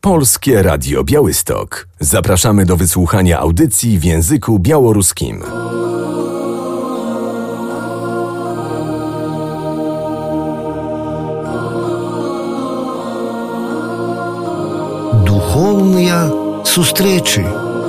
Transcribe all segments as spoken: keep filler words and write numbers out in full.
Polskie Radio Białystok. Zapraszamy do wysłuchania audycji w języku białoruskim. Духовные встречи.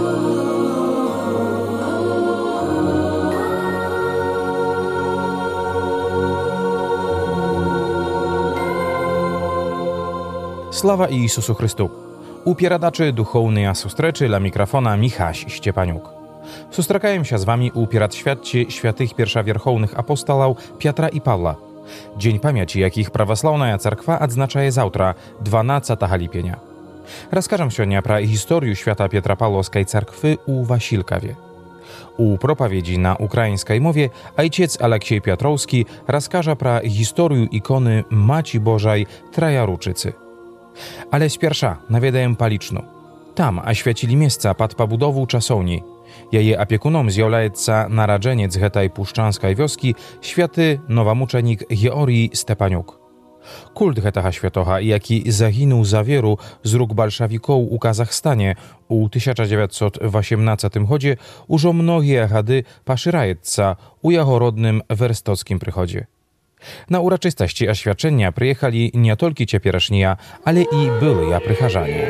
Слава Ісусу Христу! У передачі «Духовные встречи» dla mikrofona Michaś Szczepaniuk. Sustrzekajem się z wami u pieradświadcie świętych pierwszowierchownych apostołów Piotra i Pawła. Dzień pamięci, jakich prawosławna cerkwa odznacza zawtra, dwunastego lipienia. Rozkażę się про historię święta Piotra Pawłowskiej cerkwy u Wasilkowie. U propowiedzi na ukraińskiej mowie ojciec Aleksiej Piotrowski rozkaże про historię ikony Maci Bożej Trajaruczycy. Ale z pierwsza nawiedajem Paliczno. Tam oświecili miejsca pod pobudową czasowni. Jej opiekunom zjawляется narodzeniec tej puszczanskiej wioski, święty nowomuczenik Georgij Stepaniuk. Kult tego świętocha, jaki zaginął za wieru z ruk bolszewików u Kazachstanie u tysiąc dziewięćset osiemnastym chodzie, już mnogie gady poszerzaється u jego rodnym werstockim przychodzie. Na uroczystości oświadczenia przyjechali nie tylko ciepieresznija, ale i byli przycharzanie.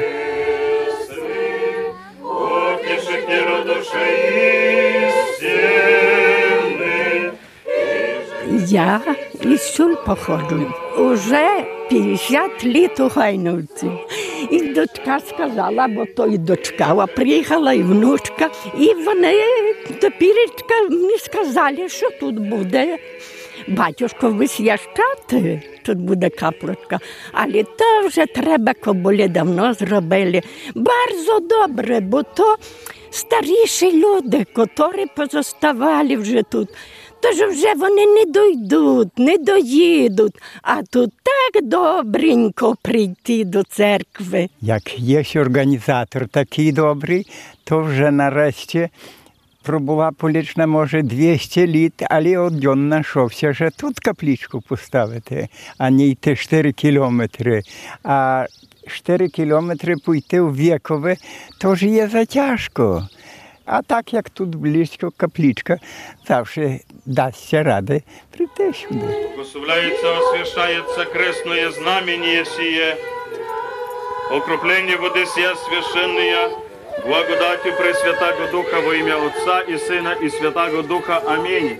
Ja із сюл походжу. Уже п'ятдесят літ у Гайновці. І дочка сказала, бо то і дочка приїхала, і внучка. І вони допіречка мені сказали, що тут буде батюшко висвящати, тут буде капличка. Але то вже треба, коболі давно зробили. Bardzo добре, бо то старіші люди, котрі позоставали вже тут. Тож вже вони не дойдуть, не доїдуть, а тут так добренько прийти до церкви. Як є організатор такий добрий, то вже нарешті пробула полічна, може, двісті літ, але один знайшовся, що тут капличку поставити, а не йти чотири кілометри. А чотири кілометри пойти у Вікове, то ж є затяжко. А так, як тут близько капличка, завжди дасться ради прийти сюди. Благословляється, освящається крестное знамение сие, окропление воды сия священная, благодатью Пресвятаго Духа во имя Отца и Сына и Святаго Духа. Аминь.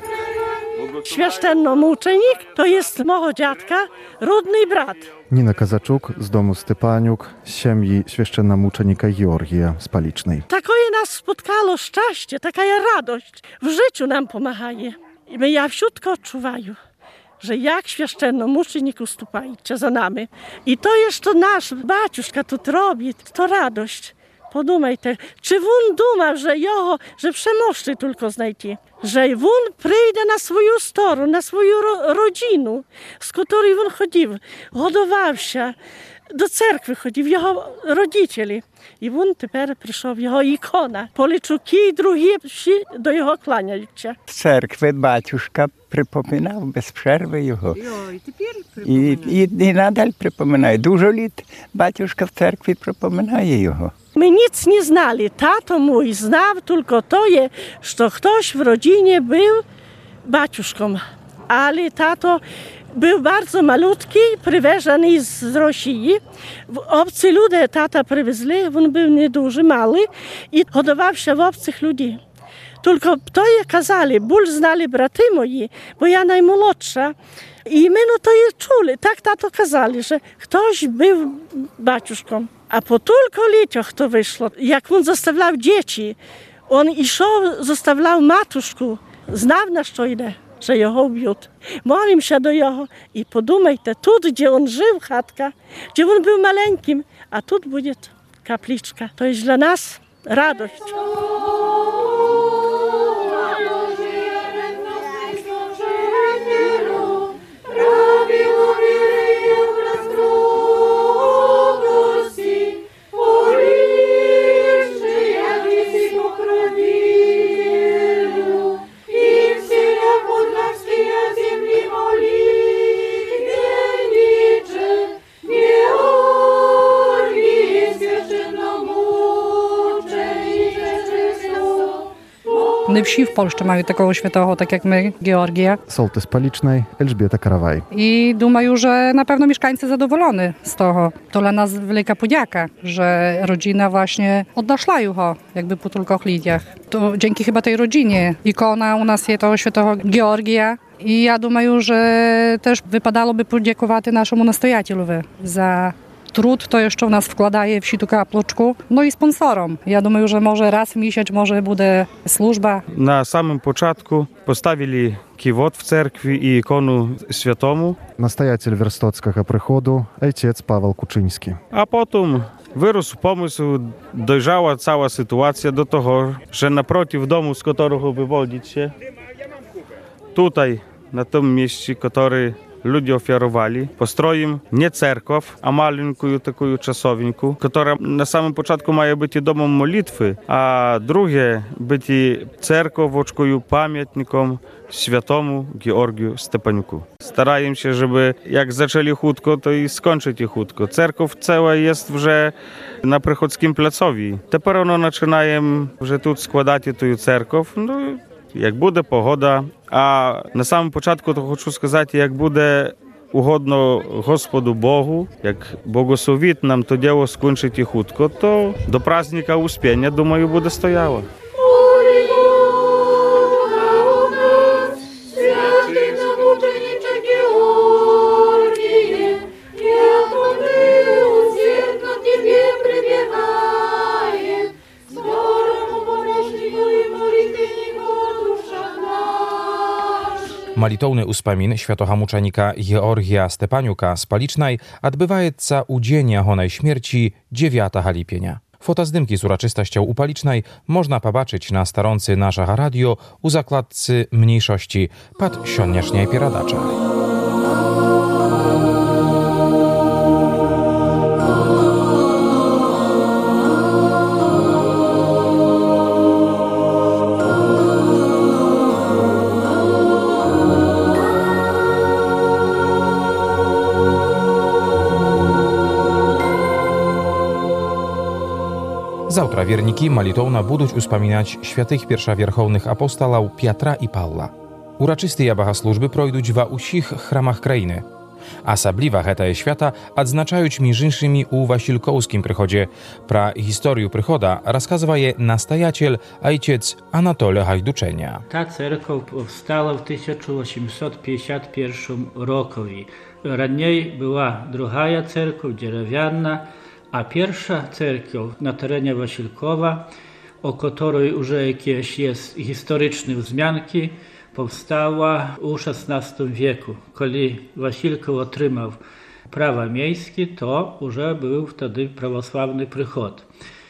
Świętennomученик to jest mojego dziadka, rodny brat. Nina Kazaczuk z domu Stepaniuk, z siemi święczennomuczenika Georgija z Palicznej. Takoje nas spotkało szczęście, taka radość w życiu nam pomahaje. I my ja wszystko odczuwają, że jak święczennomuczenik ustupajcie za nami. I to jeszcze nasz baciuszka tu robi, to radość. Podumajte, czy won dumał, że jego, że przemożny tylko znajdzie, że won przyjdzie na swoją stronę, na swoją ro, rodzinę, z której on chodził, hodował się, do cerkwy chodził, jego rodzicieli. I on teraz przyszedł, jego ikona. Policzuki i drugi do jego kłaniają się. W cerkwie baciuszka przypominał bez przerwy jego. I, i, i nadal przypominaje. Dużo lat baciuszka w cerkwi przypominaje jego. My nic nie znali. Tato mój znał tylko to, że ktoś w rodzinie był baciuszką. Ale tato był bardzo malutki, przywiezony z Rosji. Obcy ludzie tata przywieźli, on był nieduży, mały i hodował się w obcych ludzi. Tylko to je kazali, ból znali braty moi, bo ja najmłodsza. I my no to je czuli, tak tato kazali, że ktoś był baciuszką. A po tylko latach to wyszło, jak on zostawiał dzieci, on išao, zostawiał matuszku, znał na co idę, że jego ubił. Molim się do jego i podumajte, tu gdzie on żył, chatka, gdzie on był maleńkim, a tu będzie kapliczka. To jest dla nas radość. Georgij Nie wsi w Polsce mają takiego świętego, tak jak my, Georgia. Sołtys Palicznej, Elżbieta Karawaj. I думаю, że na pewno mieszkańcy zadowoleni z tego. To dla nas wielka podzięka, że rodzina właśnie odnaszła go, jakby po tylko lidach. To dzięki chyba tej rodzinie. Ikona u nas jest tego świętego Georgia. I ja думаю, że też wypadałoby podziękować naszemu nastoятелю za trud, to jeszcze w nas wkładaje w situ kaplczku. No i sponsorom. Ja думаю, że może raz w miesiąc może będzie służba. Na samym początku postawili kiwot w cerkwi i ikonu świętому. Nastoятель Werstockiego Przychodu, ojciec Paweł Kuczyński. A potem wyrósł pomysł, dojrzała cała sytuacja do tego, że naprotiv domu, z którego wywodzić się, tutaj, na tym miejscu, który ludzie ofiarowali, postroim nie cerkow, a maleńką taką czasowniku, która na samym początku ma być domem modlitwy, a drugie być cerkowoczką, pamiętnikiem świętemu Georgiu Stepaniuku. Starają się, żeby jak zaczęli chutko, to i skończyć chutko. Cerkow cała jest już na Przychodzkim placowi. Teraz ono zaczynają, że tu składać tę cerkow, no jak буде погода, а на самому початку то хочу сказати, як буде угодно Господу Богу, як благословить нам то діло скінчити хутко, то до праздника Успіння, думаю, буде стояло. Молитовный успамін святого мученика Георгія Степанюка z Palicznej odbywaється у день його śmierci dziewiątego lipienia. Fotozdymki z uroczystością u Palicznej można pobaczyć na staroncy naszego radio u zakładcy mniejszości pod sioniecznej pieradacza. Завтра wierniki молитовно будуть uspamiać świętych pierwszowierchownych apostołów Piotra i Pawła. Uroczystые bogosłużby пройдуть w усіх храмах країни. Особливо це święta odznaczaють між іншими у Василькowskim przychodzie. Про historię przychoda rozkazuje nastoятель ojciec Anatoly Gajduczenia. Ta cerkiew powstała w tysiąc osiemset pięćdziesiątym pierwszym roku. Raniej była druga cerkiew, drewniana, a pierwsza cerkiew na terenie Wasilkowa, o której już jakieś jest historyczne wzmianki, powstała w szesnastym wieku. Kiedy Wasilkow otrzymał prawa miejskie, to już był wtedy prawosławny przychód.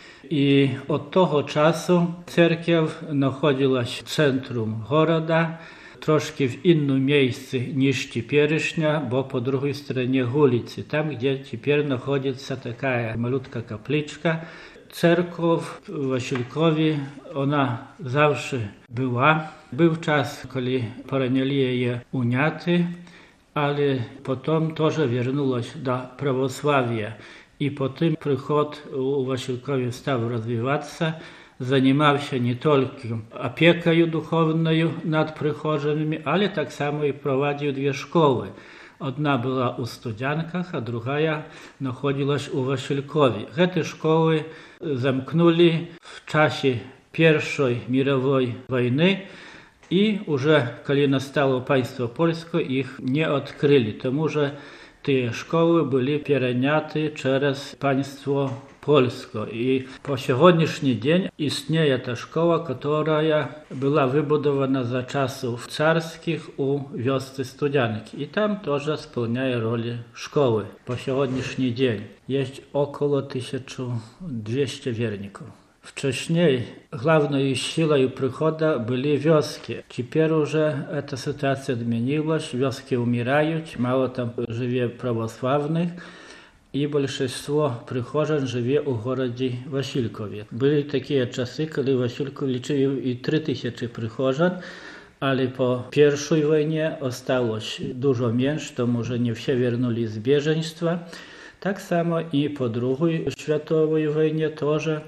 I od tego czasu cerkiew znajdowała się w centrum miasta, troszkę w innym miejscu niż теперішня, bo po drugiej stronie ulicy, tam gdzie teraz znajduje się taka malutka kapliczka. Cerkiew w Wasilkowie, ona zawsze była. Był czas, kiedy poranili jej uniaty, ale potem też wróciła się do prawosławia. I potem przychód u Wasilkowie stał rozwijać się. Zajmował się nie tylko opieką duchowną nad przychodzonymi, ale tak samo i prowadził dwie szkoły. Jedna była u Studziankach, a druga znajdowała się u Wasilkowie. Te szkoły zamknęli w czasie pierwszej mirowej wojny i już kiedy nastało państwo polskie, ich nie odkryli, тому że te szkoły były przejęte przez państwo polskie. I po dzisiejszy dzień istnieje ta szkoła, która była wybudowana za czasów carskich u wiosce Studzianki. I tam też spełnia rolę szkoły po dzisiejszy dzień. Jest około tysiąc dwieście wierników. Wcześniej główną siłą przychodu były wioski. Teraz już ta sytuacja zmieniła się, wioski umierają, mało tam żyje prawosławnych i большинство przychodzeń żyje u gorodzie Wasilkowie. Były takie czasy, kiedy Wasilków liczył i trzy tysiące przychodzeń, ale po pierwszej wojnie zostało dużo mniej, to może nie wszyscy wrócili z bieżeństwa. Tak samo i po drugiej światowej wojnie też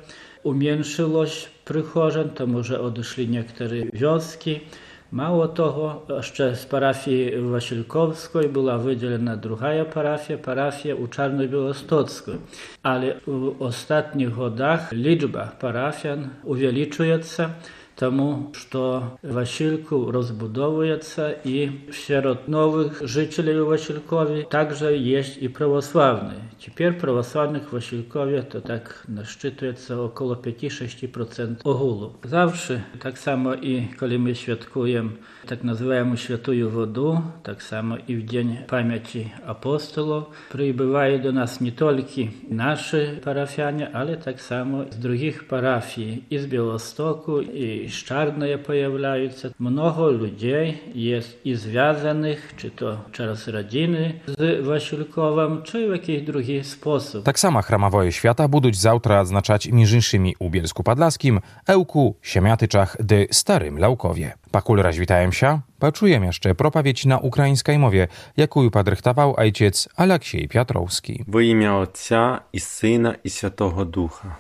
umniejszyłość przychorzeń, to może odeszli niektóre wioski. Mało tego, jeszcze z parafii Wasilkowskiej była wydzielona druga parafia, parafia u Czarnobiałostockiej. Ale w ostatnich latach liczba parafian uwielbiła się, тому що Wasilków rozbudowuje się i wśród nowych życieli w Wasilkowie także jest i prawosławny. Teraz prawosławnych w Wasilkowie to tak naszczytuje się około pięć do sześciu procent ogółu. Zawsze, tak samo i kiedy my świadkujemy tak nazywaną Świętую Wodę, tak samo i w Dzień Pamięci Apostolów, przybywają do nas nie tylko nasi parafianie, ale tak samo z drugich parafii, i z Białostoku, i z Czarnej pojawiają się. Mnogo ludzi jest i związanych, czy to przez rodziny z Wasilkowem, czy w jakiś drugi sposób. Tak sama chramowoje świata buduć zawtra odznaczać między innymi u Bielsku Podlaskim, Ełku, Siemiatyczach, dy Starym Laukowie. Pakul raz witajem się, poczujem jeszcze propawieć na ukraińskiej mowie, jaką podrychtował ojciec Aleksiej Piotrowski. Во ім'я Отця і Сина і Святого Духа.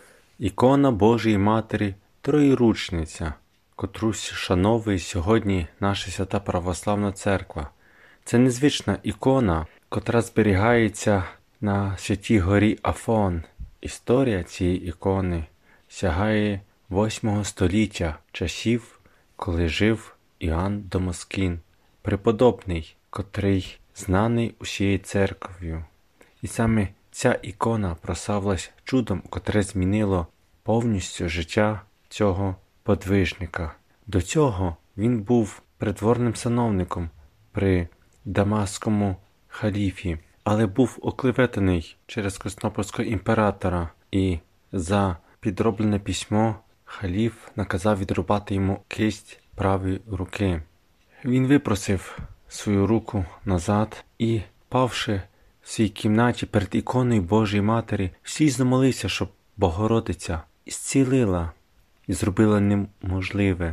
Ікона Божої Матері Троєручниця, котрусь шановує сьогодні наша Свята Православна Церква. Це незвична ікона, котра зберігається на Святій горі Афон. Історія цієї ікони сягає восьмого століття, часів, коли жив Іоанн Дамаскін, преподобний, котрий знаний усією церков'ю. І саме ця ікона прославилась чудом, котре змінило повністю життя цього подвижника. До цього він був придворним сановником при Дамаському халіфі, але був оклеветаний через Константинопольського імператора, і за підроблене письмо халіф наказав відрубати йому кисть правої руки. Він випросив свою руку назад і, павши в своїй кімнаті перед іконою Божої Матері, всі замолився, щоб Богородиця зцілила і зробила неможливе.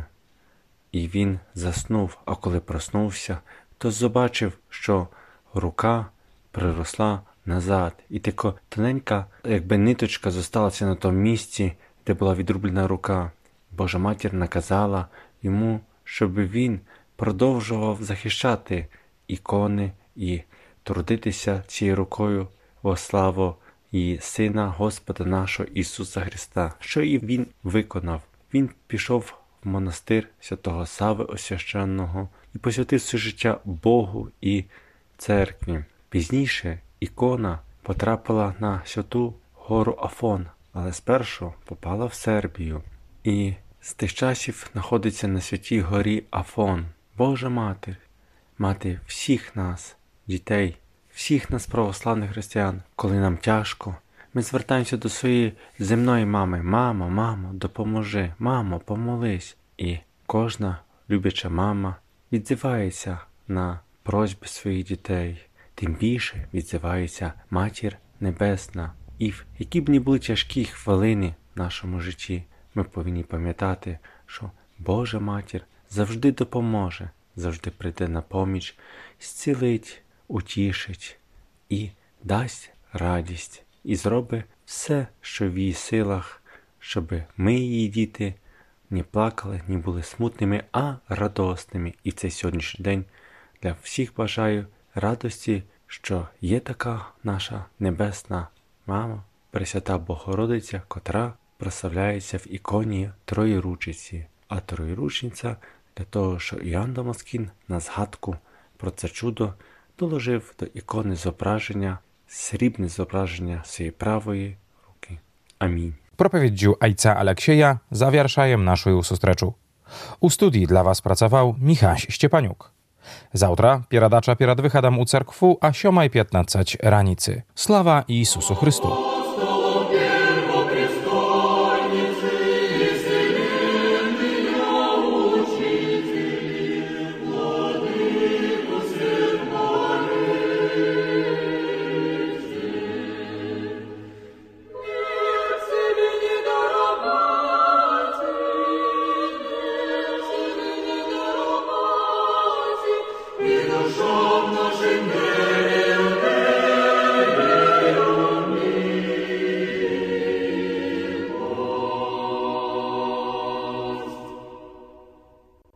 І він заснув, а коли проснувся, то побачив, що рука приросла назад. І така тоненька, якби ниточка зосталася на тому місці, де була відрублена рука. Божа Матір наказала йому, щоб він продовжував захищати ікони і трудитися цією рукою во славу її Сина Господа нашого Ісуса Христа. Що і він виконав. Він пішов в монастир святого Сави Освященного і посвятив своє життя Богу і церкві. Пізніше ікона потрапила на святу гору Афон, але спершу попала в Сербію. І з тих часів знаходиться на святій горі Афон. Божа Матір, мати всіх нас, дітей, всіх нас православних християн, коли нам тяжко, ми звертаємося до своєї земної мами. Мамо, мамо, допоможи, мамо, помолись. І кожна любляча мама відзивається на просьби своїх дітей. Тим більше відзивається Матір Небесна. І в які б не були тяжкі хвилини в нашому житті, ми повинні пам'ятати, що Божа Матір завжди допоможе, завжди прийде на поміч, зцілить, утішить і дасть радість. І зробить все, що в її силах, щоб ми, її діти, не плакали, не були смутними, а радосними. І в цей сьогоднішній день для всіх бажаю радості, що є така наша небесна мама, Пресвята Богородиця, котра прославляється в іконі Троєручиці. А Троєручниця для того, що Іоанн Дамаскін на згадку про це чудо доложив до ікони зображення, srebrne zobrazenia swojej prawej ruki. Amin. Propowiedził ojca Aleksieja zawiarszajem naszą sustreczu. U studii dla was pracował Michaś Ściepaniuk. Zawtra pieradacza pierad wychadam u cerkwu, a siomaj piętnacać ranicy. Sława Jezusu Chrystu.